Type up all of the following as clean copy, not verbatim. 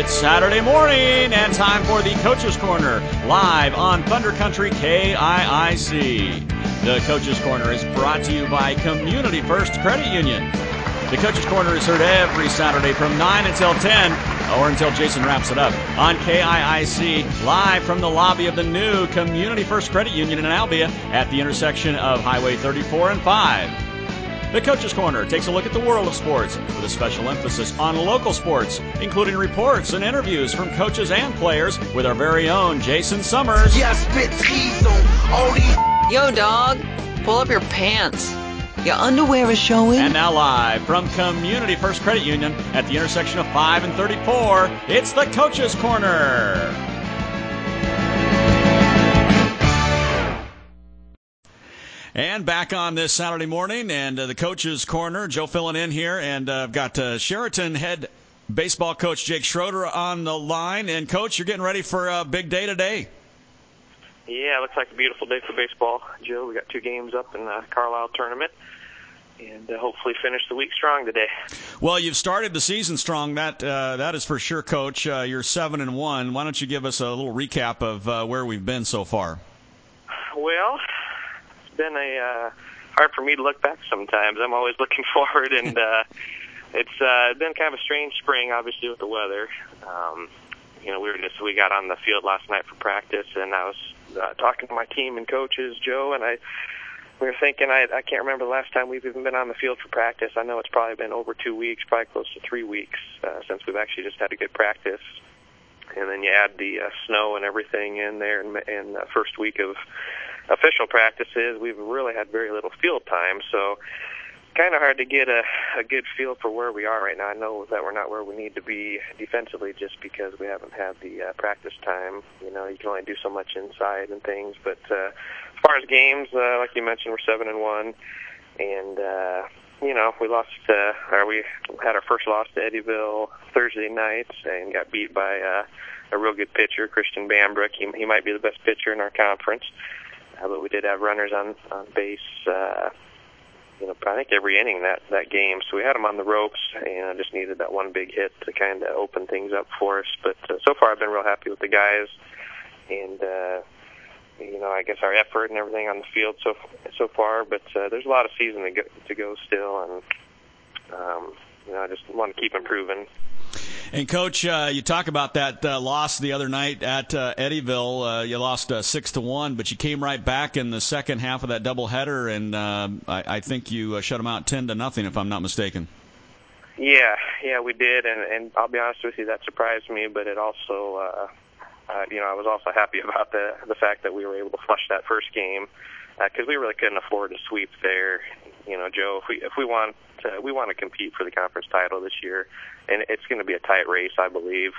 It's Saturday morning and time for the Coach's Corner, live on Thunder Country KIIC. The Coach's Corner is brought to you by Community First Credit Union. The Coach's Corner is heard every Saturday from 9 until 10, or until Jason wraps it up, on KIIC, live from the lobby of the new Community First Credit Union in Albia at the intersection of Highway 34 and 5. The Coach's Corner takes a look at the world of sports with a special emphasis on local sports, including reports and interviews from coaches and players with our very own Jason Summers. Yeah, I spit skis on all these. Yo, dog, pull up your pants. Your underwear is showing. And now live from Community First Credit Union at the intersection of 5 and 34, it's the Coach's Corner. And back on this Saturday morning, and the Coach's Corner, Joe filling in here, and I've got Sheraton head baseball coach Jake Schroeder on the line. And, Coach, you're getting ready for a big day today. Yeah, it looks like a beautiful day for baseball, Joe. We got 2 games up in the Carlisle tournament, and hopefully finish the week strong today. Well, you've started the season strong. That is for sure, Coach. You're 7-1. Why don't you give us a little recap of where we've been so far? Well, it's been hard for me to look back sometimes. I'm always looking forward, and it's been kind of a strange spring, obviously, with the weather. We got on the field last night for practice, and I was talking to my team and coaches, Joe, and we were thinking, I can't remember the last time we've even been on the field for practice. I know it's probably been over 2 weeks, probably close to 3 weeks since we've actually just had a good practice. And then you add the snow and everything in there, and the first week of official practices, we've really had very little field time, so kind of hard to get a good feel for where we are right now. I know that we're not where we need to be defensively just because we haven't had the practice time. You can only do so much inside and things. But as far as games, like you mentioned, we're 7-1, and we lost. We had our first loss to Eddyville Thursday night and got beat by a real good pitcher, Christian Bambrook. He might be the best pitcher in our conference, but we did have runners on base. I think every inning that game. So we had them on the ropes, and just needed that one big hit to kind of open things up for us. But so far, I've been real happy with the guys, and I guess our effort and everything on the field so far. But there's a lot of season to go still, and I just want to keep improving. And, Coach, you talk about that loss the other night at Eddyville. You lost 6-1, but you came right back in the second half of that doubleheader, and I think you shut them out 10-0, if I'm not mistaken. Yeah, we did, and I'll be honest with you, that surprised me, but it also, I was also happy about the fact that we were able to flush that first game, because we really couldn't afford to sweep there. Joe, if we want to compete for the conference title this year, and it's going to be a tight race, I believe.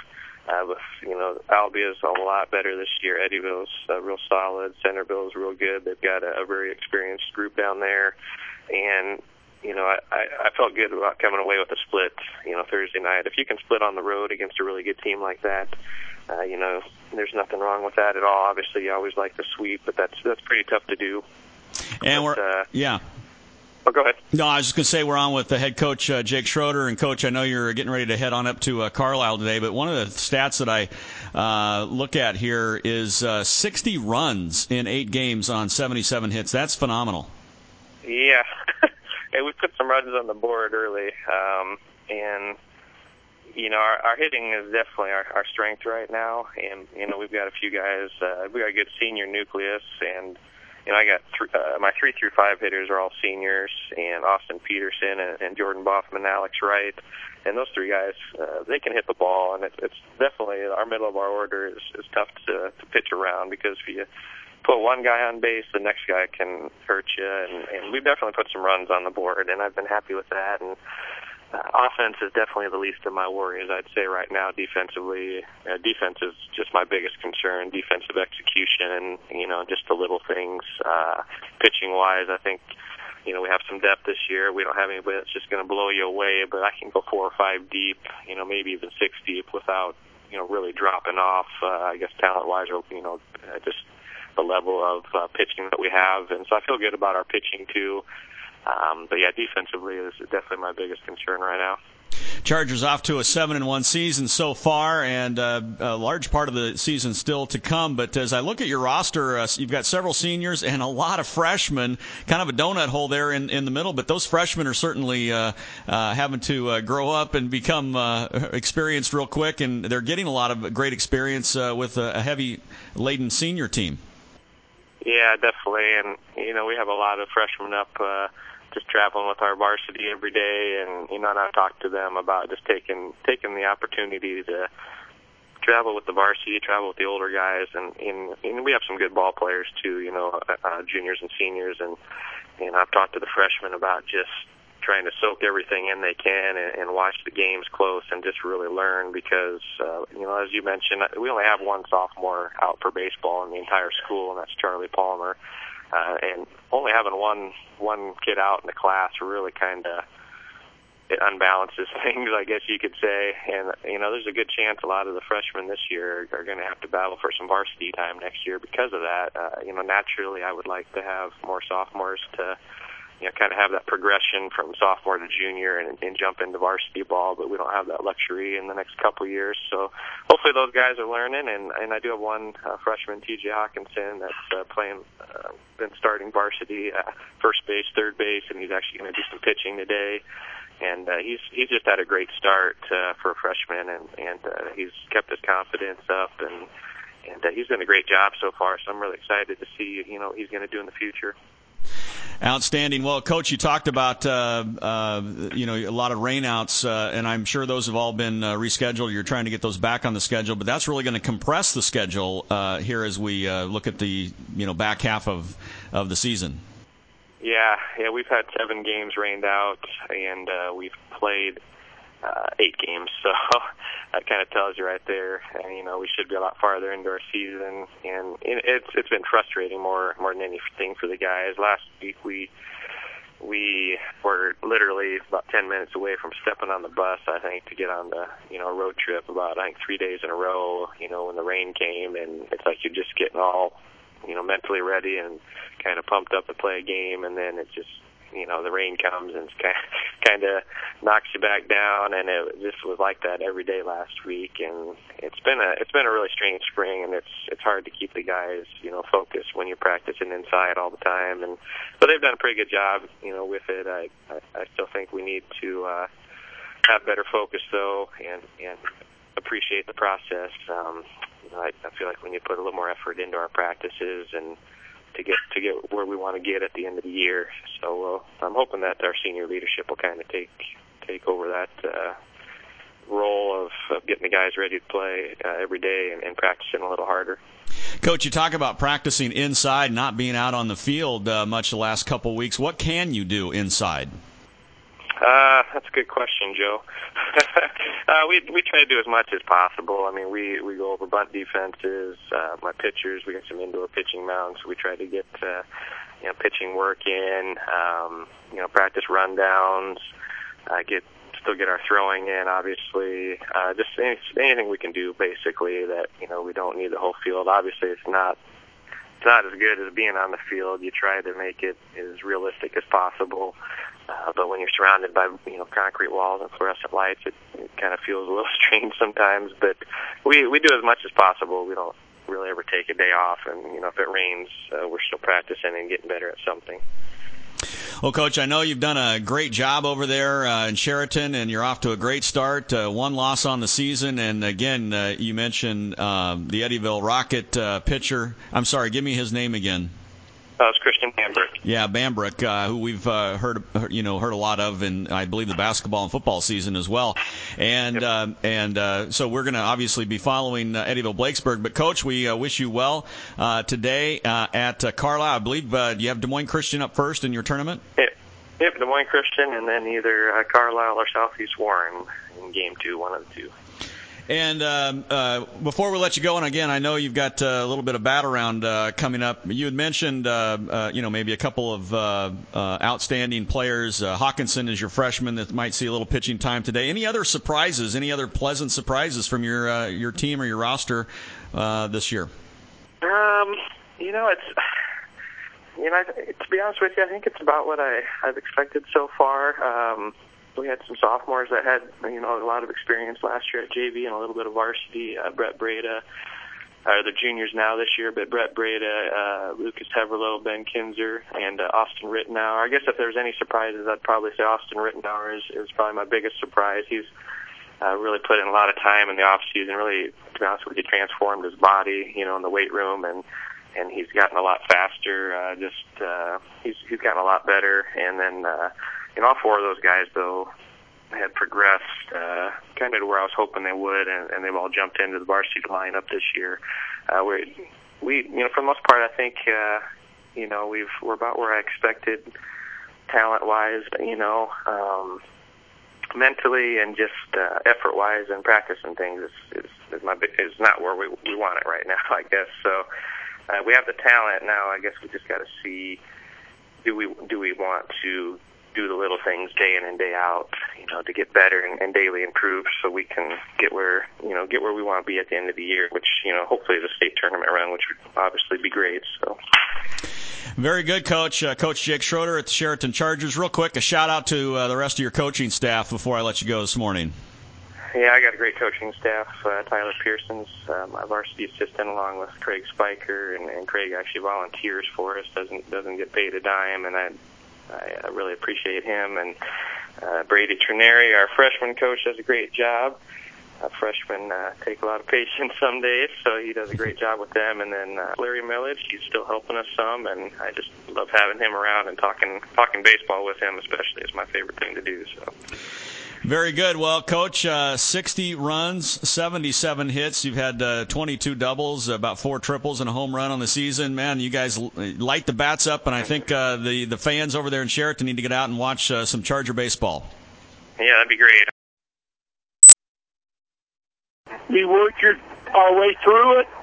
Albia's a lot better this year. Eddyville's real solid. Centerville's real good. They've got a very experienced group down there, and I felt good about coming away with a split. Thursday night. If you can split on the road against a really good team like that, there's nothing wrong with that at all. Obviously, you always like to sweep, but that's pretty tough to do. And yeah. Oh, go ahead. No, I was just going to say we're on with the head coach, Jake Schroeder. And, Coach, I know you're getting ready to head on up to Carlisle today, but one of the stats that I look at here is 60 runs in 8 games on 77 hits. That's phenomenal. Yeah. We put some runs on the board early, and our hitting is definitely our strength right now. And, we've got a few guys. We got a good senior nucleus, and I got my 3 through 5 hitters are all seniors, and Austin Peterson and Jordan Boffman, Alex Wright, and those 3 guys, they can hit the ball, and it's definitely our middle of our order is tough to pitch around, because if you put one guy on base, the next guy can hurt you, and we've definitely put some runs on the board, and I've been happy with that. And offense is definitely the least of my worries, I'd say, right now. Defensively, defense is just my biggest concern. Defensive execution, just the little things. Pitching-wise, I think, we have some depth this year. We don't have anybody that's just going to blow you away, but I can go 4 or 5 deep, maybe even 6 deep without, really dropping off, I guess, talent-wise, or, just the level of pitching that we have. And so I feel good about our pitching, too. But, yeah, defensively is definitely my biggest concern right now. Chargers off to a 7-1 season so far, and a large part of the season still to come. But as I look at your roster, you've got several seniors and a lot of freshmen, kind of a donut hole there in the middle. But those freshmen are certainly having to grow up and become experienced real quick, and they're getting a lot of great experience with a heavy-laden senior team. Yeah, definitely. And, we have a lot of freshmen up just traveling with our varsity every day. And, and I've talked to them about just taking the opportunity to travel with the varsity, travel with the older guys. And we have some good ball players, too, juniors and seniors. And I've talked to the freshmen about just trying to soak everything in they can and watch the games close and just really learn because, as you mentioned, we only have one sophomore out for baseball in the entire school, and that's Charlie Palmer. And only having one kid out in the class really kind of it unbalances things, I guess you could say. And, there's a good chance a lot of the freshmen this year are going to have to battle for some varsity time next year because of that. Naturally I would like to have more sophomores to kind of have that progression from sophomore to junior and jump into varsity ball, but we don't have that luxury in the next couple of years. So hopefully those guys are learning, and I do have one freshman, T.J. Hawkinson, that's been starting varsity, first base, third base, and he's actually going to do some pitching today. And he's just had a great start for a freshman, and he's kept his confidence up, and he's done a great job so far. So I'm really excited to see what he's going to do in the future. Outstanding. Well, Coach, you talked about a lot of rainouts, and I'm sure those have all been rescheduled. You're trying to get those back on the schedule, but that's really going to compress the schedule here as we look at the back half of the season. Yeah, we've had 7 games rained out, and we've played 8 games, so that kind of tells you right there. And we should be a lot farther into our season, and it's been frustrating more than anything for the guys. Last week we were literally about 10 minutes away from stepping on the bus, I think, to get on the a road trip about 3 days in a row. When the rain came, and it's like you're just getting all mentally ready and kind of pumped up to play a game, and then it just the rain comes and kind of knocks you back down, and it just was like that every day last week. And it's been a really strange spring, and it's hard to keep the guys focused when you're practicing inside all the time. And so they've done a pretty good job with it. I still think we need to have better focus though, and appreciate the process. I feel like we need to put a little more effort into our practices and to get where we want to get at the end of the year. So I'm hoping that our senior leadership will kind of take over that role of getting the guys ready to play every day and practicing a little harder. Coach, you talk about practicing inside, not being out on the field much the last couple of weeks. What can you do inside? That's a good question, Joe. We try to do as much as possible. I mean, we go over bunt defenses. My pitchers, we got some indoor pitching mounts. We try to get pitching work in. Practice rundowns. Still get our throwing in. Obviously, just anything we can do basically that we don't need the whole field. Obviously, it's not as good as being on the field. You try to make it as realistic as possible. But when you're surrounded by concrete walls and fluorescent lights, it kind of feels a little strange sometimes. But we do as much as possible. We don't really ever take a day off, and if it rains, we're still practicing and getting better at something. Well, Coach, I know you've done a great job over there in Sheraton, and you're off to a great start. 1 loss on the season, and again, you mentioned the Eddyville Rocket pitcher. I'm sorry, give me his name again. It's Christian Bambrick. Yeah, Bambrick, who we've heard a lot of in, I believe, the basketball and football season as well. And so we're going to obviously be following Eddyville Blakesburg. But, Coach, we wish you well today at Carlisle. I believe you have Des Moines Christian up first in your tournament? Yep, Des Moines Christian, and then either Carlisle or Southeast Warren in Game 2, one of the two. And before we let you go, and again, I know you've got a little bit of bat around coming up. You had mentioned, maybe a couple of outstanding players. Hawkinson is your freshman that might see a little pitching time today. Any other surprises? Any other pleasant surprises from your team or your roster this year? To be honest with you, I think it's about what I've expected so far. we had some sophomores that had, you know, a lot of experience last year at JV and a little bit of varsity. Brett Breda, they're juniors now this year, but Brett Breda, Lucas Heverlow, Ben Kinzer, and Austin Rittenauer. I guess if there's any surprises, I'd probably say Austin Rittenauer is probably my biggest surprise. He's really put in a lot of time in the off season. Really, to be honest with you, transformed his body, you know, in the weight room, and he's gotten a lot faster. He's gotten a lot better. And then, all four of those guys though had progressed kind of to where I was hoping they would, and they've all jumped into the varsity lineup this year. We for the most part, I think we're about where I expected talent-wise, mentally and just effort-wise and practice and things is not where we want it right now, I guess. So we have the talent now. I guess we just got to see, do we want to do the little things day in and day out, to get better and daily improve, so we can get where we want to be at the end of the year, which hopefully is a state tournament run, which would obviously be great. So. Very good, Coach. Coach Jake Schroeder at the Sheraton Chargers. Real quick, a shout-out to the rest of your coaching staff before I let you go this morning. Yeah, I got a great coaching staff. Tyler Pearson's my varsity assistant, along with Craig Spiker, and Craig actually volunteers for us, doesn't get paid a dime, and I really appreciate him. And Brady Trineri, our freshman coach, does a great job. Freshmen take a lot of patience some days, so he does a great job with them. And then Larry Millage, he's still helping us some, and I just love having him around and talking baseball with him, especially, is my favorite thing to do. So. Very good. Well, Coach, 60 runs, 77 hits. You've had 22 doubles, about 4 triples, and a home run on the season. Man, you guys light the bats up, and I think the fans over there in Sheraton need to get out and watch some Charger baseball. Yeah, that'd be great. We worked our way through it.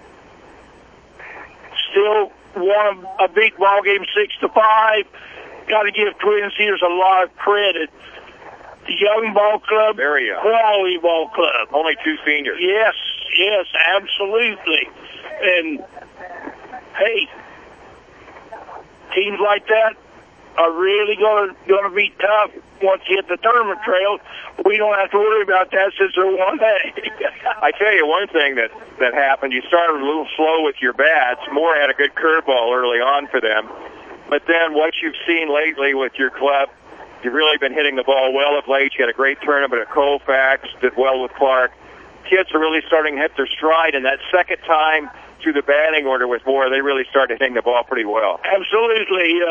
Still won a big ball game, 6-5. Got to give Twin Cedars a lot of credit. The young ball club, quality ball club. Only 2 seniors. Yes, absolutely. And hey, teams like that are really going to be tough once you hit the tournament trail. We don't have to worry about that since they're 1A. I tell you one thing that happened. You started a little slow with your bats. Moore had a good curveball early on for them. But then what you've seen lately with your club, you've really been hitting the ball well of late. You had a great tournament at Colfax, did well with Clark. Kids are really starting to hit their stride, and that second time through the batting order with Moore, they really started hitting the ball pretty well. Absolutely.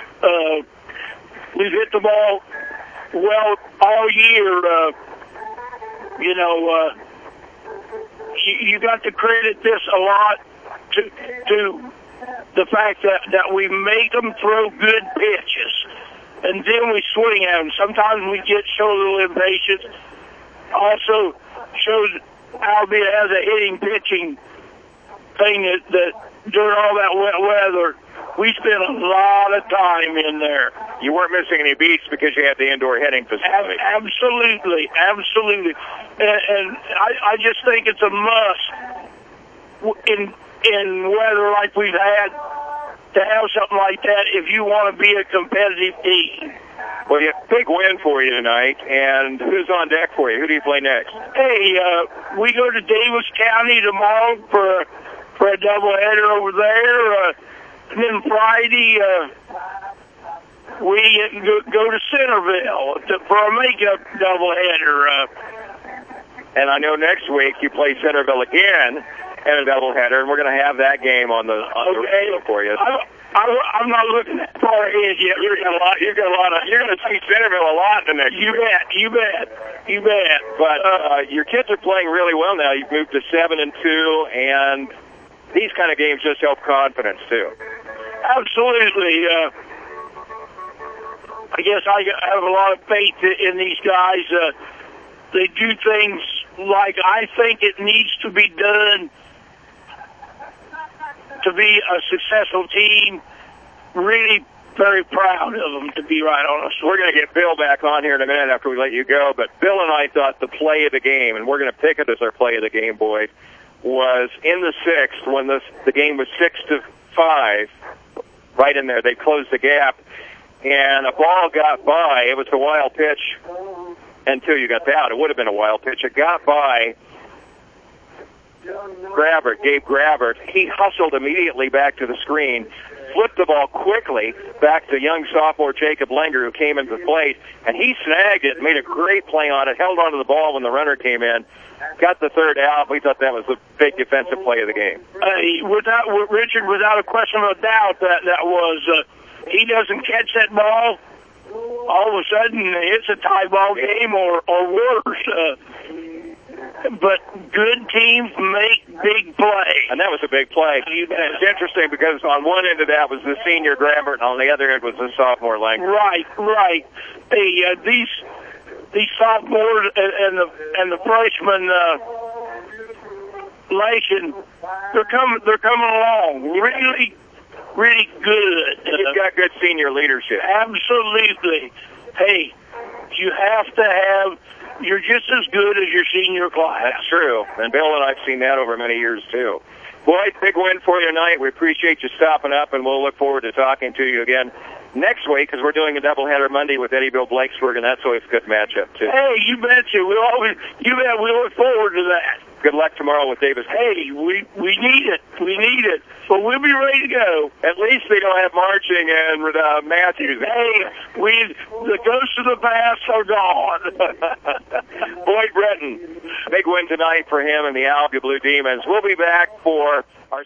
We've hit the ball well all year. You got to credit this a lot to the fact that we make them throw good pitches, and then we swing at them. Sometimes we show a little impatience. Also shows Albia has a hitting pitching thing that during all that wet weather, we spent a lot of time in there. You weren't missing any beats because you had the indoor hitting facility. Absolutely. And I just think it's a must in weather like we've had to have something like that if you want to be a competitive team. Well, you have a big win for you tonight, and who's on deck for you? Who do you play next? Hey, we go to Davis County tomorrow for a doubleheader over there. And then Friday, we go to Centerville for a makeup doubleheader. And I know next week you play Centerville again in a doubleheader, and we're going to have that game on the radio for you. I'm not looking that far ahead yet. You're going to see Centerville a lot the next week. You bet. But your kids are playing really well now. You've moved to 7-2, and these kind of games just help confidence too. Absolutely. I guess I have a lot of faith in these guys. They do things like I think it needs to be done to be a successful team. Really very proud of them, to be right honest. We're going to get Bill back on here in a minute after we let you go, but Bill and I thought the play of the game, and we're going to pick it as our play of the game, boys, was in the 6th when the game was 6-5, right in there. They closed the gap, and a ball got by. It was a wild pitch until you got out. It would have been a wild pitch. It got by Gabe Grabbert. He hustled immediately back to the screen, flipped the ball quickly back to young sophomore Jacob Lenger, who came into the plate, and he snagged it, made a great play on it, held onto the ball when the runner came in, got the third out. We thought that was the big defensive play of the game. Richard, without a question of doubt, that was he doesn't catch that ball, all of a sudden it's a tie ball game or worse. But good teams make big plays. And that was a big play. And it's interesting because on one end of that was the senior Grabbert, and on the other end was the sophomore Langer. Right. These sophomores and the freshmen Lation, they're coming along really good. You've got good senior leadership. Absolutely. Hey, you have to have. You're just as good as your senior class. That's true. And Bill and I've seen that over many years, too. Boyd, big win for you tonight. We appreciate you stopping up, and we'll look forward to talking to you again next week because we're doing a doubleheader Monday with Eddyville Blakesburg, and that's always a good matchup, too. Hey, you betcha. We look forward to that. Good luck tomorrow with Davis. Hey, we need it. We need it. But we'll be ready to go. At least they don't have marching and Matthews. Hey, the ghosts of the past are gone. Boyd Breton, big win tonight for him and the Alga Blue Demons. We'll be back for our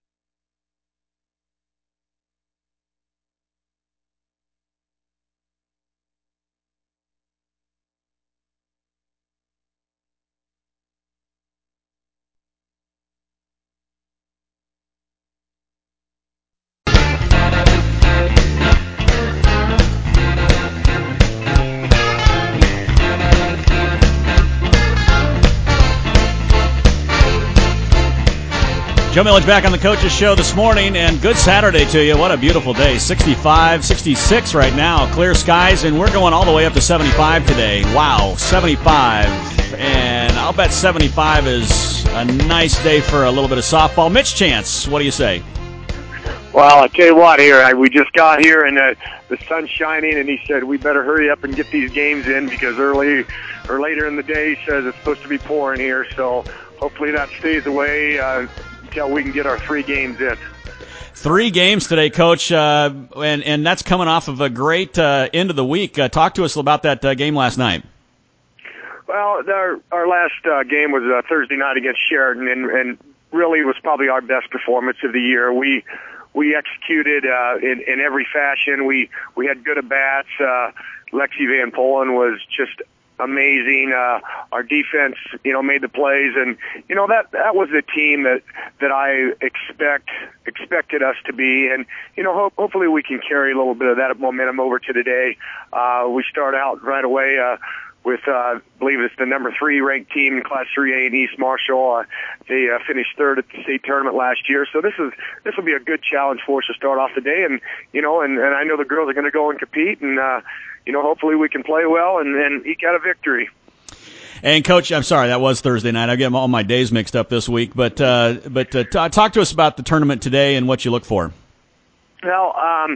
Joe Millage back on the Coaches Show this morning, and good Saturday to you. What a beautiful day. 65, 66 right now, clear skies, and we're going all the way up to 75 today. Wow, 75. And I'll bet 75 is a nice day for a little bit of softball. Mitch Chance, what do you say? Well, I tell you what, we just got here and the sun's shining, and he said we better hurry up and get these games in because early or later in the day he says it's supposed to be pouring here. So hopefully that stays away until we can get our 3 games in. 3 games today, Coach, and that's coming off of a great end of the week. Talk to us about that game last night. Well, our last game was Thursday night against Sheridan, and really was probably our best performance of the year. We executed in every fashion. We had good at-bats. Lexi Van Polen was just amazing. Our defense, made the plays, and that was the team that I expected us to be, and hopefully we can carry a little bit of that momentum over to today. We start out right away with I believe it's the number 3 ranked team in Class 3A in East Marshall. They finished 3rd at the state tournament last year, so this will be a good challenge for us to start off the day, and and I know the girls are going to go and compete, and hopefully we can play well and eke out a victory. And Coach, I'm sorry, that was Thursday night. I get all my days mixed up this week, but talk to us about the tournament today and what you look for. Well,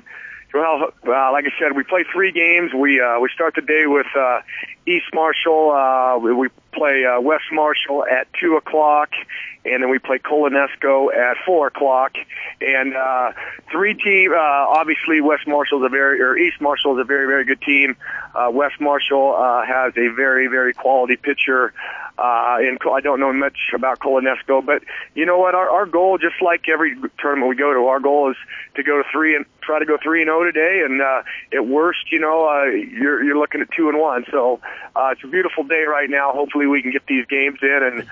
like I said, we play 3 games. We start the day with East Marshall. We play West Marshall at 2:00, and then we play Colonesco at 4:00. And 3 team. Obviously, East Marshall is a very, very good team. West Marshall has a very, very quality pitcher. And I don't know much about Colonesco, but you know what? Our goal, just like every tournament we go to, our goal is to go to 3 and try to go 3-0 today. And at worst, you're looking at 2-1. So it's a beautiful day right now. Hopefully, we can get these games in, and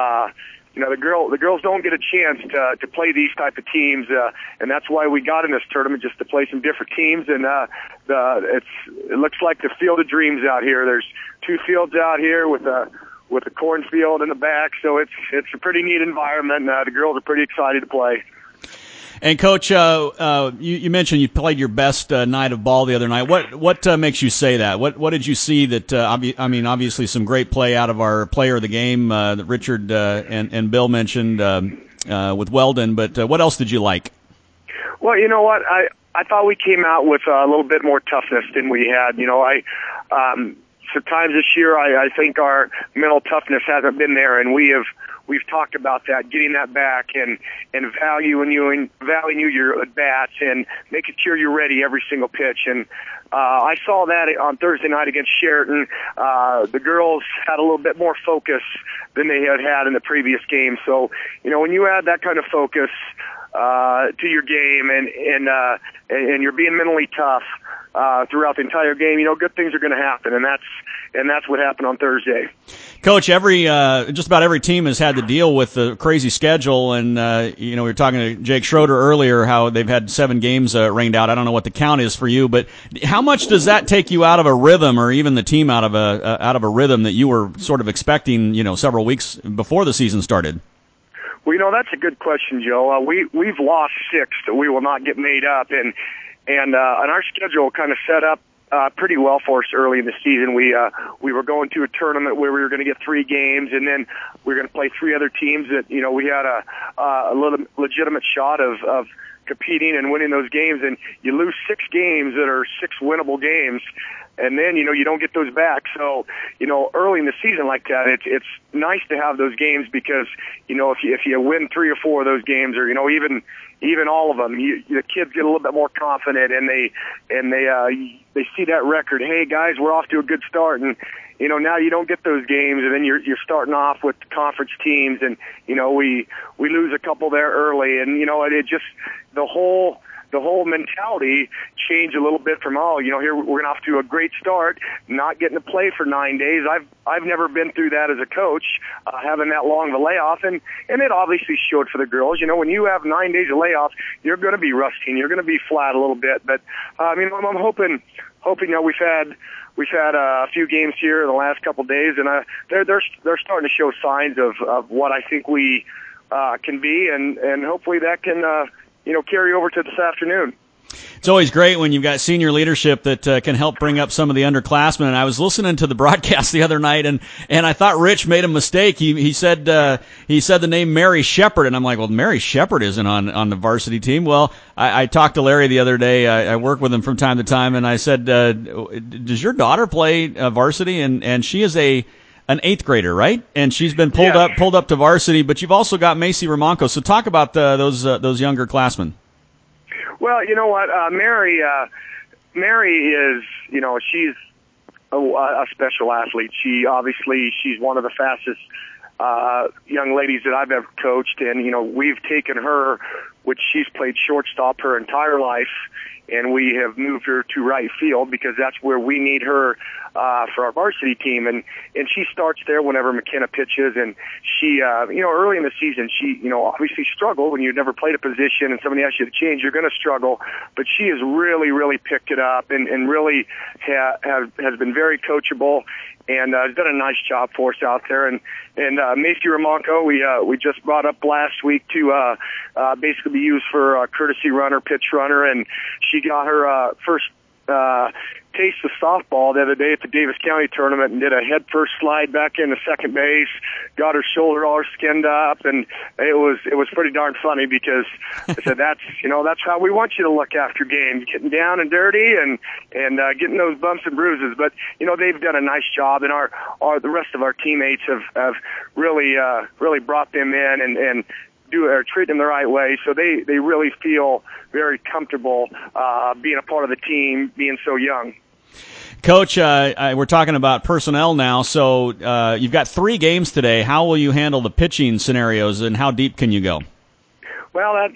the girls don't get a chance to play these type of teams, and that's why we got in this tournament, just to play some different teams. And it looks like the field of dreams out here. There's 2 fields out here with a cornfield in the back, so it's a pretty neat environment. The girls are pretty excited to play. And Coach, you mentioned you played your best night of ball the other night. What makes you say that? What did you see that? Obviously some great play out of our player of the game that Richard and Bill mentioned with Weldon. But what else did you like? Well, you know what, I thought we came out with a little bit more toughness than we had. times this year I think our mental toughness hasn't been there, and we've talked about that, getting that back and valuing your at bats and making sure you're ready every single pitch. And I saw that on Thursday night against Sheraton. The girls had a little bit more focus than they had in the previous game. So, when you add that kind of focus to your game and you're being mentally tough throughout the entire game, good things are going to happen, and that's what happened on Thursday. Coach, just about every team has had to deal with the crazy schedule, and we were talking to Jake Schroeder earlier how they've had 7 games rained out. I don't know what the count is for you, but how much does that take you out of a rhythm, or even the team out of a rhythm that you were sort of expecting, several weeks before the season started? Well, that's a good question, Joe. We've lost 6 that we will not get made up, and our schedule kind of set up pretty well for us early in the season. We were going to a tournament where we were going to get 3 games, and then we were going to play 3 other teams that we had a little legitimate shot of competing and winning those games. And you lose 6 games that are 6 winnable games, and then you don't get those back. So early in the season like that, it's nice to have those games because if you win 3 or 4 of those games, or even all of them, the kids get a little bit more confident, and they see that record. Hey guys, we're off to a good start, and now you don't get those games, and then you're starting off with the conference teams, and we lose a couple there early, and it just the whole mentality changed a little bit from here we're off to a great start, not getting to play for 9 days. I've never been through that as a coach, having that long of a layoff, and it obviously showed for the girls. When you have 9 days of layoff, you're going to be rusty and you're going to be flat a little bit. But I'm hoping we've had a few games here in the last couple of days, and they're starting to show signs of what I think we can be, and hopefully that can carry over to this afternoon. It's always great when you've got senior leadership that can help bring up some of the underclassmen. And I was listening to the broadcast the other night, and I thought Rich made a mistake. He said the name Mary Shepard, and I'm like, well, Mary Shepard isn't on the varsity team. Well, I talked to Larry the other day. I work with him from time to time, and I said, does your daughter play varsity? And she is an 8th grader, right? And she's been pulled up to varsity. But you've also got Macy Romanko. So talk about those younger classmen. Well, you know what, Mary is, she's a special athlete. She's one of the fastest young ladies that I've ever coached, and we've taken her, which she's played shortstop her entire life, and we have moved her to right field because that's where we need her for our varsity team, and she starts there whenever McKenna pitches, and she early in the season she obviously struggled when you've never played a position and somebody asks you to change, you're going to struggle, but she has really picked it up and really has been very coachable and has done a nice job for us out there. And Macy Romanko, we just brought up last week to basically be used for a courtesy runner, pitch runner, and she got her first taste of softball the other day at the Davis County tournament and did a head first slide back into second base, got her shoulder all skinned up, and it was pretty darn funny because I said that's how we want you to look after games, getting down and dirty and getting those bumps and bruises. But they've done a nice job, and the rest of our teammates have really brought them in and treat them the right way, so they really feel very comfortable being a part of the team, being so young. Coach, we're talking about personnel now, so you've got 3 games today. How will you handle the pitching scenarios, and how deep can you go? Well, that's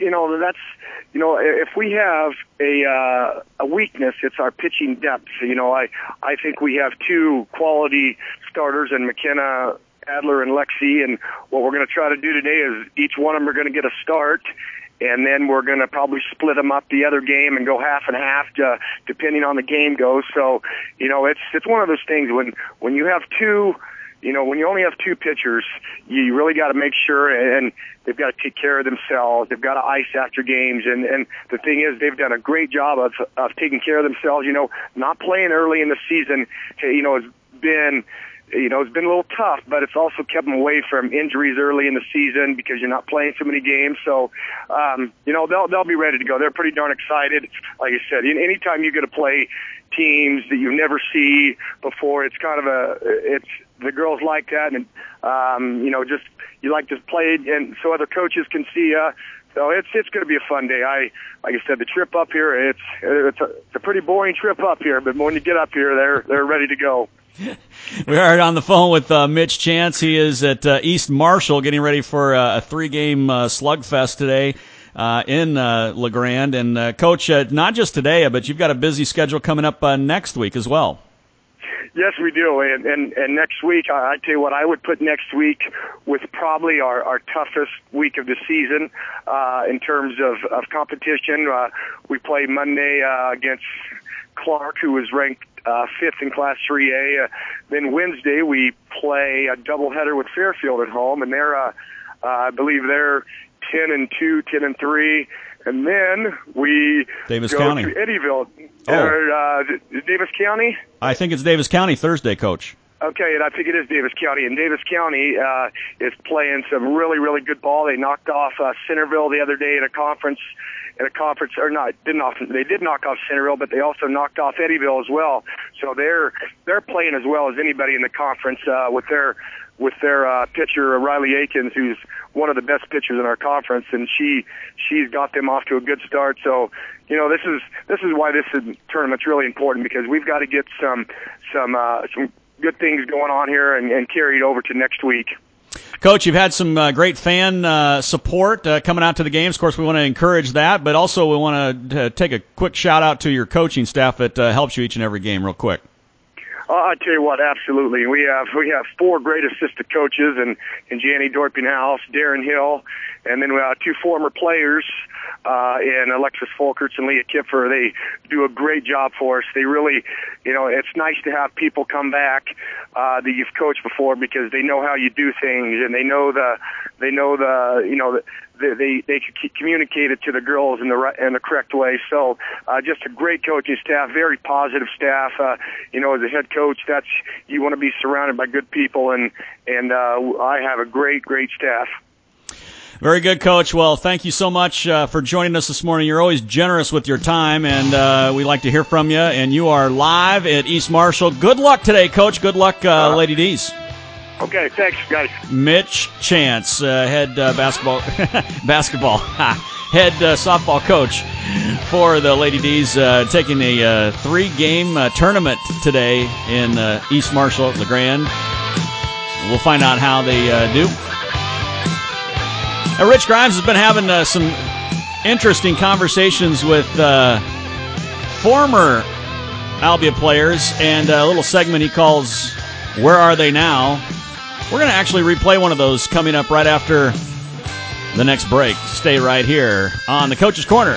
if we have a weakness, it's our pitching depth. I think we have 2 quality starters in McKenna Adler and Lexi, and what we're going to try to do today is each one of them are going to get a start, and then we're going to probably split them up the other game and go half and half, depending on the game goes. So, it's one of those things when you have 2, when you only have 2 pitchers, you really got to make sure, and they've got to take care of themselves. They've got to ice after games, and the thing is, they've done a great job of taking care of themselves. Not playing early in the season, has been. It's been a little tough, but it's also kept them away from injuries early in the season because you're not playing so many games. So, they'll be ready to go. They're pretty darn excited. Like I said, anytime you get to play, teams that you never see before. It's kind of it's the girls like that, and just you like to play, and so other coaches can see. So it's going to be a fun day. Like I said, the trip up here, it's a pretty boring trip up here, but when you get up here, they're ready to go. We are on the phone with Mitch Chance. He is at East Marshall getting ready for a 3-game slugfest today in LeGrand. And, Coach, not just today, but you've got a busy schedule coming up next week as well. Yes, we do. And next week, I tell you what, I would put next week with probably our toughest week of the season in terms of competition. We play Monday against Clark, who is ranked 5th in Class 3A. Then Wednesday, we play a doubleheader with Fairfield at home, and I believe they're 10-2, 10-3. And then we Davis go County. to Eddyville. Davis County? I think it's Davis County Thursday, Coach. Okay, and I think it is Davis County. And Davis County is playing some really, really good ball. They knocked off Centerville the other day in a conference, or not, they did knock off Centerville, but they also knocked off Eddyville as well. So they're playing as well as anybody in the conference with their pitcher Riley Akins, who's one of the best pitchers in our conference, and she's got them off to a good start. So, this is why this tournament's really important, because we've got to get some good things going on here and carry it over to next week. Coach, you've had some great fan support coming out to the games. Of course, we want to encourage that, but also we want to take a quick shout-out to your coaching staff that helps you each and every game real quick. I tell you what, absolutely. We have 4 great assistant coaches, and Janny Dorpinghouse, Darren Hill, and then we have 2 former players, and Alexis Folkerts and Leah Kipfer. They do a great job for us. They really, it's nice to have people come back that you've coached before, because they know how you do things, and they could communicate it to the girls in the correct way. So just a great coaching staff, very positive staff. As a head coach, you want to be surrounded by good people, and I have a great staff. Very good, Coach. Well, thank you so much for joining us this morning. You're always generous with your time, and we'd like to hear from you. And you are live at East Marshall. Good luck today, Coach. Good luck, Lady D's. Okay, thanks, guys. Mitch Chance, head basketball, head softball coach for the Lady D's, taking a 3-game tournament today in East Marshall at LeGrand. We'll find out how they do. Rich Grimes has been having some interesting conversations with former Albia players, and a little segment he calls Where Are They Now? We're going to actually replay one of those coming up right after the next break. Stay right here on the Coach's Corner.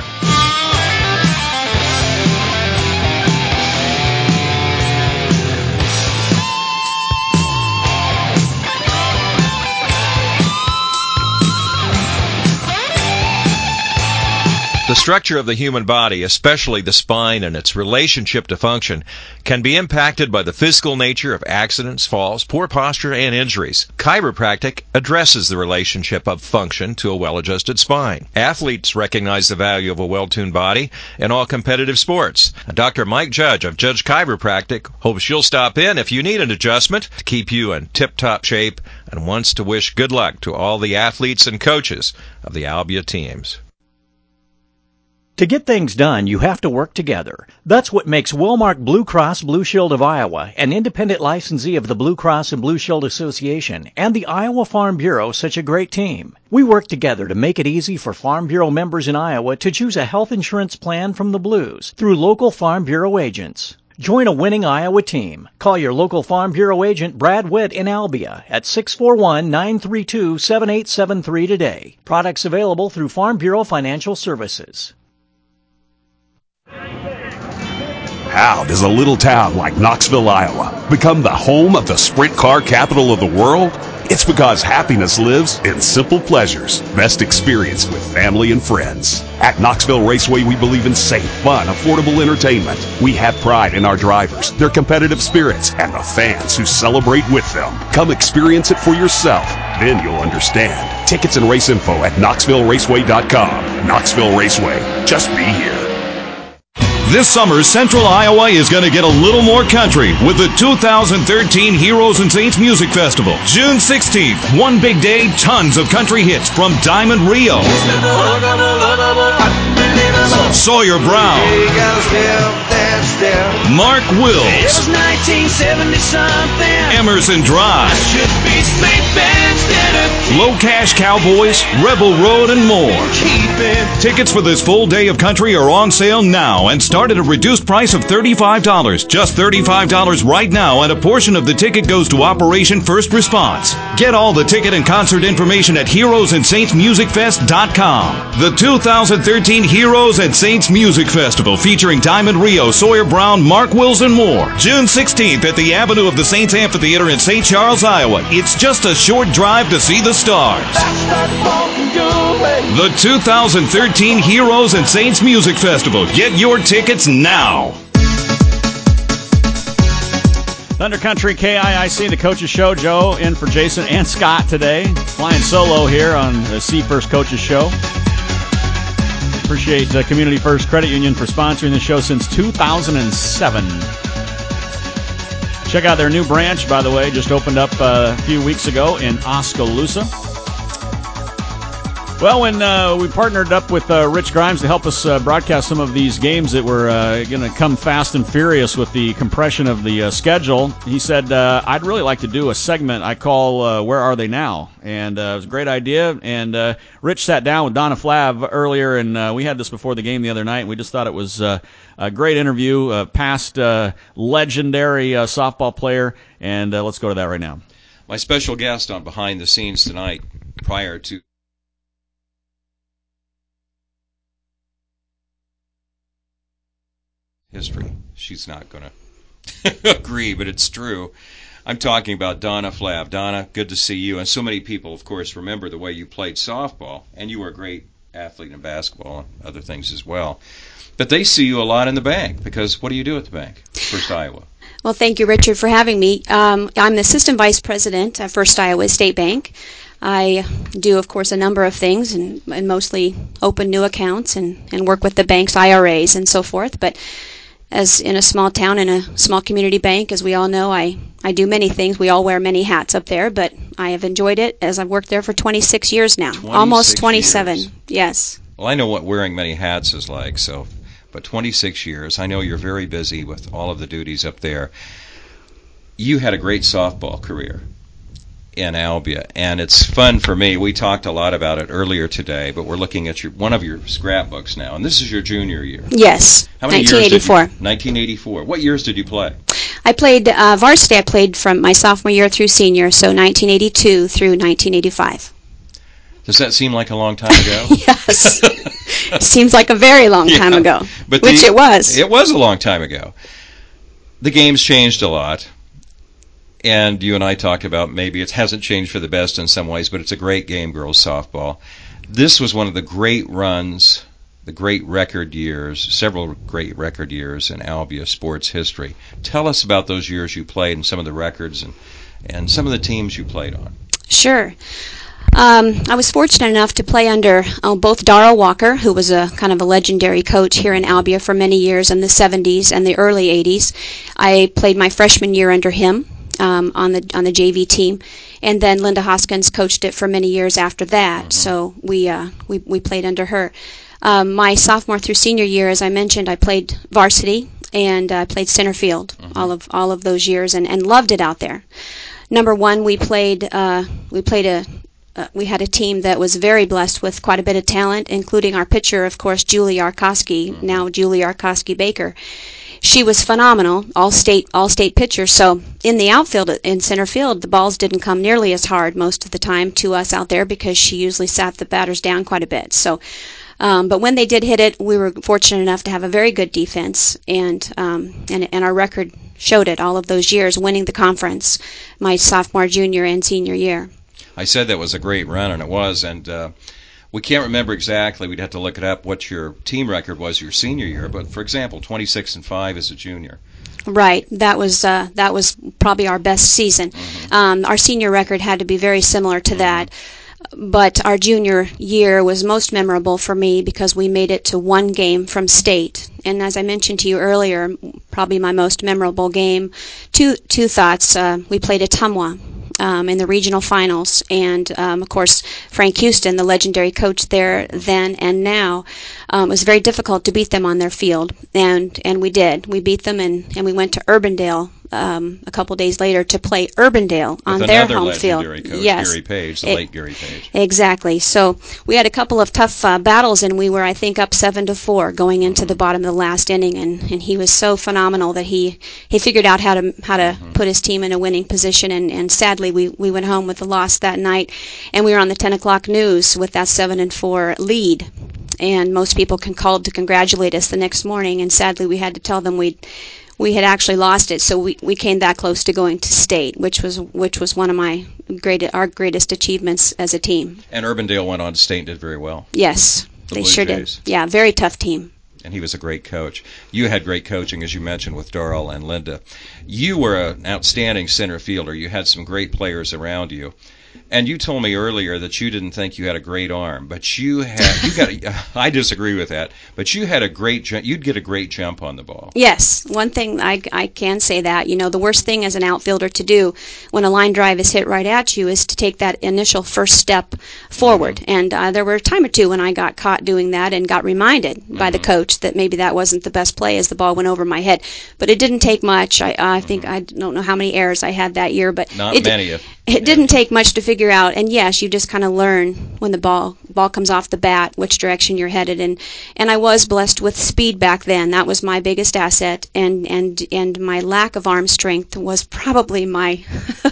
The structure of the human body, especially the spine and its relationship to function, can be impacted by the physical nature of accidents, falls, poor posture, and injuries. Chiropractic addresses the relationship of function to a well-adjusted spine. Athletes recognize the value of a well-tuned body in all competitive sports. Dr. Mike Judge of Judge Chiropractic hopes you'll stop in if you need an adjustment to keep you in tip-top shape, and wants to wish good luck to all the athletes and coaches of the Albia teams. To get things done, you have to work together. That's what makes Wellmark Blue Cross Blue Shield of Iowa, an independent licensee of the Blue Cross and Blue Shield Association, and the Iowa Farm Bureau such a great team. We work together to make it easy for Farm Bureau members in Iowa to choose a health insurance plan from the Blues through local Farm Bureau agents. Join a winning Iowa team. Call your local Farm Bureau agent Brad Witt in Albia at 641-932-7873 today. Products available through Farm Bureau Financial Services. How does a little town like Knoxville, Iowa, become the home of the sprint car capital of the world? It's because happiness lives in simple pleasures, best experienced with family and friends. At Knoxville Raceway, we believe in safe, fun, affordable entertainment. We have pride in our drivers, their competitive spirits, and the fans who celebrate with them. Come experience it for yourself. Then you'll understand. Tickets and race info at KnoxvilleRaceway.com. Knoxville Raceway. Just be here. This summer, Central Iowa is going to get a little more country with the 2013 Heroes and Saints Music Festival. June 16th, one big day, tons of country hits from Diamond Rio, Sawyer Brown, Mark Wills, Emerson Drive, Low Cash Cowboys, Rebel Road, and more. Tickets for this full day of country are on sale now and start at a reduced price of $35. Just $35 right now, and a portion of the ticket goes to Operation First Response. Get all the ticket and concert information at heroesandsaintsmusicfest.com. The 2013 Heroes and Saints Music Festival featuring Diamond Rio, Sawyer Brown, Mark Wills, and more. June 16th at the Avenue of the Saints Amphitheater in St. Charles, Iowa. It's just a short drive to see the stars. The 2013 Heroes and Saints Music Festival. Get your tickets now. Thunder Country KIIC, the Coaches Show. Joe in for Jason and Scott today. Flying solo here on the C First Coaches Show. Appreciate Community First Credit Union for sponsoring the show since 2007. Check out their new branch, by the way. Just opened up a few weeks ago in Oskaloosa. Well, when we partnered up with Rich Grimes to help us broadcast some of these games that were going to come fast and furious with the compression of the schedule, he said, I'd really like to do a segment I call Where Are They Now? And it was a great idea. And Rich sat down with Donna Flav earlier, and we had this before the game the other night, and we just thought it was a great interview, past legendary softball player. And let's go to that right now. My special guest on Behind the Scenes tonight, prior to history. She's not going to agree, but it's true. I'm talking about Donna Flav. Donna, good to see you. And so many people, of course, remember the way you played softball, and you were a great athlete in basketball and other things as well. But they see you a lot in the bank, because what do you do at the bank, First Iowa? Well, thank you, Richard, for having me. I'm the Assistant Vice President at First Iowa State Bank. I do, of course, a number of things, and mostly open new accounts and work with the bank's IRAs and so forth. But as in a small town, in a small community bank, as we all know, I do many things. We all wear many hats up there, but I have enjoyed it as I've worked there for 26 years now. Almost 27, years. Yes. Well, I know what wearing many hats is like, but 26 years. I know you're very busy with all of the duties up there. You had a great softball career in Albia, and it's fun for me. We talked a lot about it earlier today, but we're looking at one of your scrapbooks now, and this is your junior year. Yes, how many 1984. Years 1984. What years did you play? I played varsity. I played from my sophomore year through senior, so 1982 through 1985. Does that seem like a long time ago? Yes. Seems like a very long time ago, which it was. It was a long time ago. The game's changed a lot. And you and I talked about maybe it hasn't changed for the best in some ways, but it's a great game, girls softball. This was one of the great runs, the great record years, several great record years in Albia sports history. Tell us about those years you played and some of the records and some of the teams you played on. Sure. I was fortunate enough to play under both Darrell Walker, who was a kind of a legendary coach here in Albia for many years in the 70s and the early 80s. I played my freshman year under him. On the JV team, and then Linda Hoskins coached it for many years after that. So we played under her. My sophomore through senior year, as I mentioned, I played varsity and I played center field all of those years and loved it out there. Number one, we had a team that was very blessed with quite a bit of talent, including our pitcher, of course, Julie Arkoski, now Julie Arkoski Baker. She was phenomenal, all-state pitcher. So in the outfield, in center field, the balls didn't come nearly as hard most of the time to us out there because she usually sat the batters down quite a bit. So, but when they did hit it, we were fortunate enough to have a very good defense, and our record showed it all of those years, winning the conference my sophomore, junior, and senior year. I said that was a great run, and it was, and we can't remember exactly. We'd have to look it up what your team record was your senior year. But for example, 26-5 as a junior. Right. That was probably our best season. Our senior record had to be very similar to that. But our junior year was most memorable for me because we made it to one game from state. And as I mentioned to you earlier, probably my most memorable game, two thoughts. We played Ottumwa in the regional finals, and of course Frank Houston, the legendary coach there then and now, it was very difficult to beat them on their field, and we did. We beat them, and we went to Urbandale a couple days later to play Urbandale on their home field. Coach, yes, Gary Page, the late Gary Page. Exactly. So we had a couple of tough battles, and we were, I think, up 7-4 going into the bottom of the last inning. And he was so phenomenal that he figured out how to put his team in a winning position. And sadly, we went home with a loss that night, and we were on the 10 o'clock news with that 7-4 lead. And most people called to congratulate us the next morning, and sadly, we had to tell them we had actually lost it, so we came that close to going to state, which was one of our greatest achievements as a team. And Urbandale went on to state and did very well. Yes, they sure did. Yeah, very tough team. And he was a great coach. You had great coaching, as you mentioned, with Darrell and Linda. You were an outstanding center fielder. You had some great players around you. And you told me earlier that you didn't think you had a great arm, but I disagree with that, but you had you'd get a great jump on the ball. Yes, one thing I can say that, the worst thing as an outfielder to do when a line drive is hit right at you is to take that initial first step forward. And there were a time or two when I got caught doing that and got reminded by the coach that maybe that wasn't the best play as the ball went over my head. But it didn't take much. I think, I don't know how many errors I had that year, but it didn't take much to figure out, and yes, you just kind of learn when the ball comes off the bat which direction you're headed, and I was blessed with speed back then. That was my biggest asset, and my lack of arm strength was probably my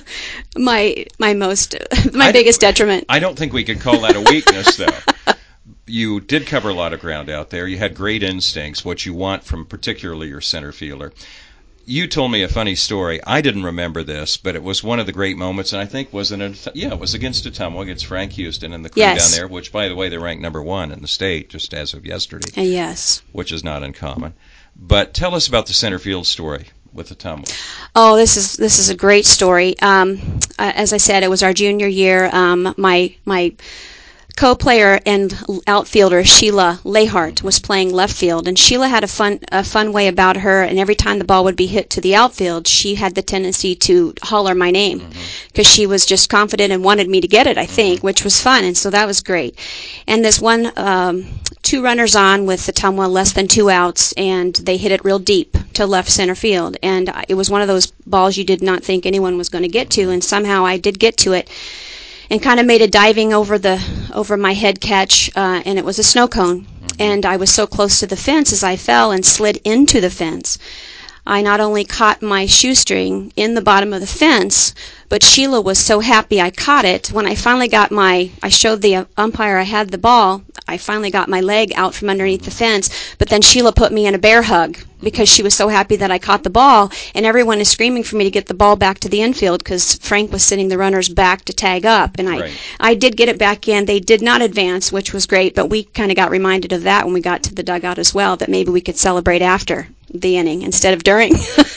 biggest detriment. I don't think we could call that a weakness, though. You did cover a lot of ground out there. You had great instincts, what you want from particularly your center fielder. You told me a funny story. I didn't remember this, but it was one of the great moments, and I think it was against Ottumwa, against Frank Houston and the crew down there, which, by the way, they ranked number 1 in the state just as of yesterday. Yes. Which is not uncommon. But tell us about the center field story with Ottumwa. Oh, this is a great story. As I said, it was our junior year. My co-player and outfielder Sheila Lahart was playing left field, and Sheila had a fun way about her, and every time the ball would be hit to the outfield, she had the tendency to holler my name because she was just confident and wanted me to get it, I think, which was fun, and so that was great. And this one, 2 runners on with Ottumwa, less than 2 outs, and they hit it real deep to left center field, and it was one of those balls you did not think anyone was going to get to, and somehow I did get to it. And kind of made a diving over my head catch, and it was a snow cone. And I was so close to the fence as I fell and slid into the fence. I not only caught my shoestring in the bottom of the fence, but Sheila was so happy I caught it. When I finally got I showed the umpire I had the ball, I finally got my leg out from underneath the fence, but then Sheila put me in a bear hug because she was so happy that I caught the ball, and everyone is screaming for me to get the ball back to the infield because Frank was sitting the runners back to tag up, and I did get it back in. They did not advance, which was great, but we kind of got reminded of that when we got to the dugout as well, that maybe we could celebrate after the inning instead of during.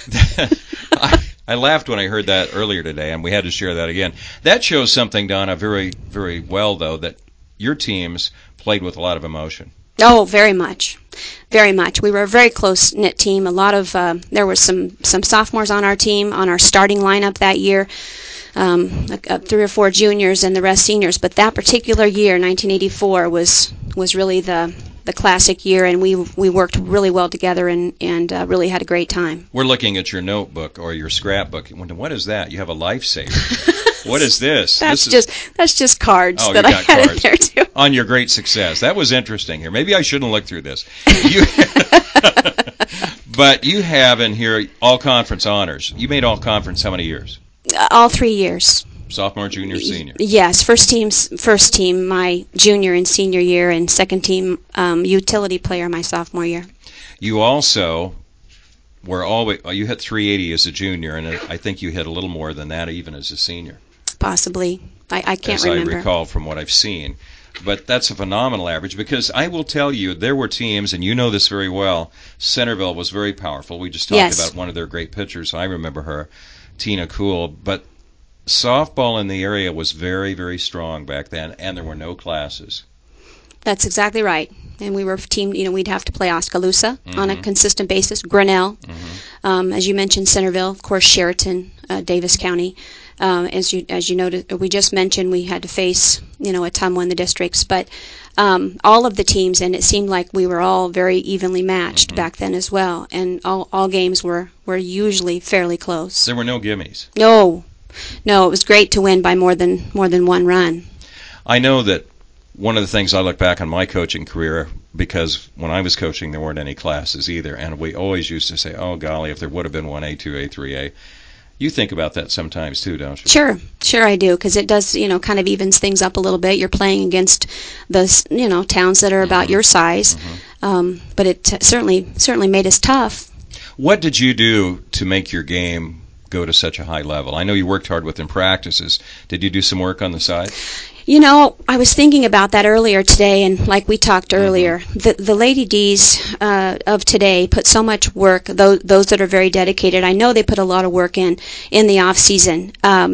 I laughed when I heard that earlier today, and we had to share that again. That shows something, Donna, very, very well, though, that your teams played with a lot of emotion. Oh, very much. Very much. We were a very close-knit team. A lot of there were some sophomores on our team, on our starting lineup that year, 3 or 4 juniors and the rest seniors. But that particular year, 1984, was really the classic year, and we worked really well together and really had a great time. We're looking at your notebook or your scrapbook. What is that? You have a lifesaver. What is this? That's just cards that I had in there too. On your great success. That was interesting here. Maybe I shouldn't look through this. But you have in here all conference honors. You made all conference how many years? All 3 years. Sophomore, junior, senior. Yes, first team my junior and senior year, and second team utility player my sophomore year. You also you hit 380 as a junior, and I think you hit a little more than that even as a senior. Possibly. I can't remember. As I recall from what I've seen. But that's a phenomenal average, because I will tell you, there were teams, and you know this very well, Centerville was very powerful. We just talked about one of their great pitchers. I remember her, Tina Cool. But softball in the area was very, very strong back then, and there were no classes. That's exactly right. And we were teamed, we'd have to play Oskaloosa on a consistent basis, Grinnell, as you mentioned, Centerville, of course, Sheraton, Davis County. As you noted, we just mentioned we had to face, Ottumwa in the districts, but all of the teams, and it seemed like we were all very evenly matched back then as well, and all games were usually fairly close. There were no gimmies. No, it was great to win by more than one run. I know that one of the things I look back on my coaching career, because when I was coaching there weren't any classes either, and we always used to say, oh golly, if there would have been 1A, 2A, 3A. You think about that sometimes too, don't you? Sure I do, because it does, kind of evens things up a little bit. You're playing against the, towns that are about your size, but it certainly made us tough. What did you do to make your game go to such a high level? I know you worked hard within practices. Did you do some work on the side? I was thinking about that earlier today, and like we talked earlier, the Lady D's of today put so much work, those that are very dedicated. I know they put a lot of work in the off season.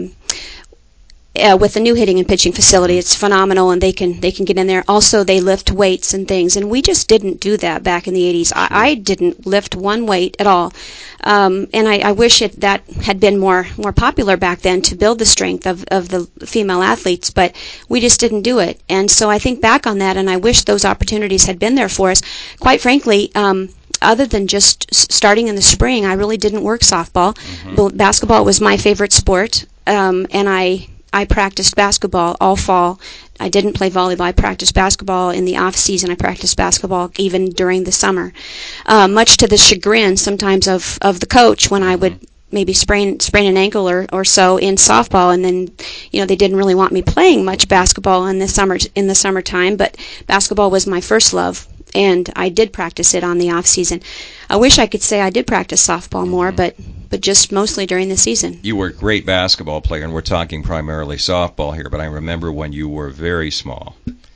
With the new hitting and pitching facility, it's phenomenal, and they can get in there. Also, they lift weights and things, and we just didn't do that back in the 80s. I didn't lift one weight at all, and I wish that had been more popular back then to build the strength of the female athletes, but we just didn't do it. And so I think back on that, and I wish those opportunities had been there for us. Quite frankly, other than just starting in the spring, I really didn't work softball. Basketball was my favorite sport, and I practiced basketball all fall. I didn't play volleyball. I practiced basketball in the off season. I practiced basketball even during the summer, much to the chagrin sometimes of the coach when I would maybe sprain an ankle or so in softball, and then they didn't really want me playing much basketball in the summertime. But basketball was my first love, and I did practice it on the off season. I wish I could say I did practice softball more, but just mostly during the season. You were a great basketball player, and we're talking primarily softball here, but I remember when you were very small,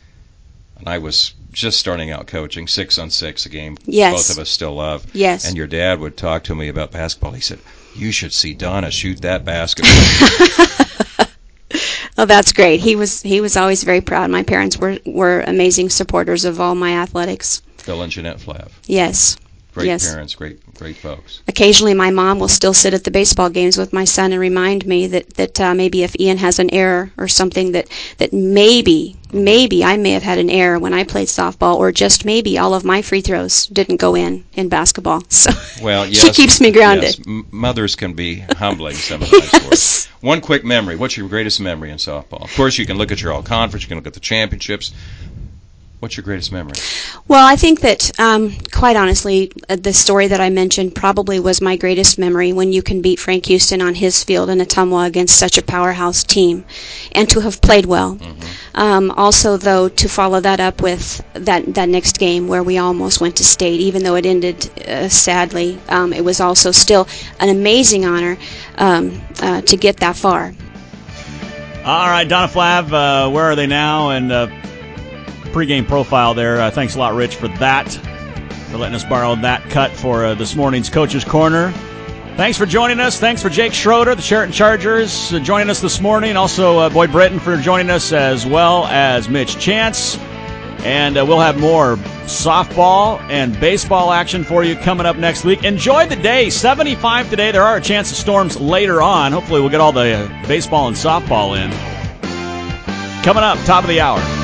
and I was just starting out coaching, 6-on-6, a game both of us still love. Yes. And your dad would talk to me about basketball. He said, you should see Donna shoot that basketball. Oh, that's great. He was always very proud. My parents were amazing supporters of all my athletics. Phil and Jeanette Flav. Yes. Great parents, great folks. Occasionally my mom will still sit at the baseball games with my son and remind me that maybe if Ian has an error or something that maybe I may have had an error when I played softball, or just maybe all of my free throws didn't go in basketball. So yes, she keeps me grounded. Yes, mothers can be humbling sometimes for us. One quick memory. What's your greatest memory in softball? Of course, you can look at your all-conference, you can look at the championships. What's your greatest memory? Well, I think that, quite honestly, the story that I mentioned probably was my greatest memory, when you can beat Frank Houston on his field in Ottumwa against such a powerhouse team, and to have played well. Also, though, to follow that up with that next game where we almost went to state, even though it ended sadly, it was also still an amazing honor to get that far. All right, Donna Flav, where are they now? And pregame profile there. Thanks a lot, Rich, for that, for letting us borrow that cut for this morning's Coach's Corner. Thanks for joining us. Thanks for Jake Schroeder, the Sheraton Chargers, joining us this morning. Also, Boyd Britton for joining us, as well as Mitch Chance. And we'll have more softball and baseball action for you coming up next week. Enjoy the day. 75 today. There are a chance of storms later on. Hopefully we'll get all the baseball and softball in. Coming up, top of the hour.